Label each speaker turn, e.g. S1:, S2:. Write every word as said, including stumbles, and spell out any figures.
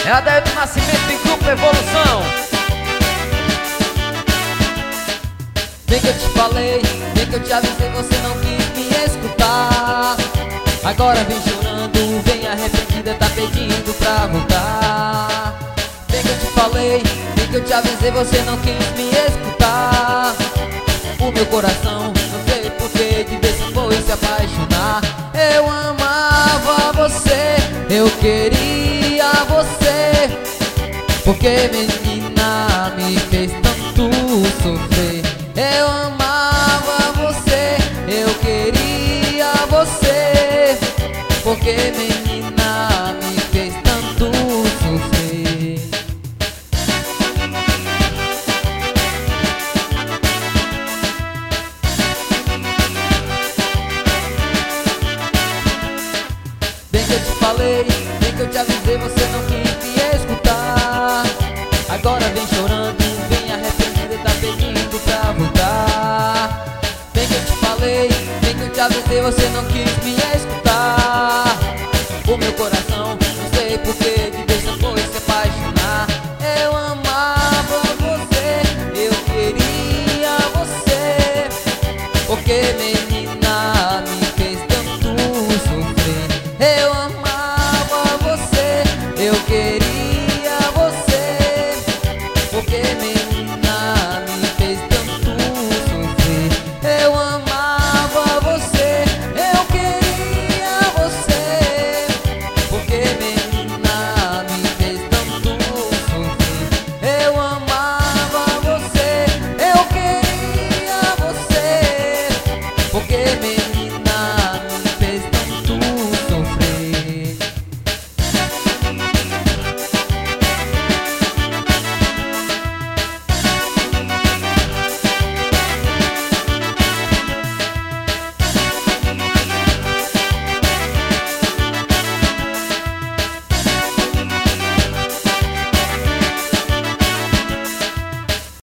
S1: É a Daí do Nascimento em Grupo Evolução. Bem que eu te falei, bem que eu te avisei, você não quis me escutar. Agora vem chorando, vem arrependida, tá pedindo pra voltar. Bem que eu te falei, bem que eu te avisei, você não quis me escutar. O meu coração, não sei porquê, de vez se foi se apaixonar. Eu amava você, eu queria você, porque menina me fez tanto sofrer. Eu amava você, eu queria você, porque menina me fez tanto sofrer. Bem que eu te falei, bem que eu te avisei, você não quis me escutar. Agora vem chorando, vem arrependida e tá pedindo pra voltar. Bem que eu te falei, bem que eu te avisei, você não quis me escutar.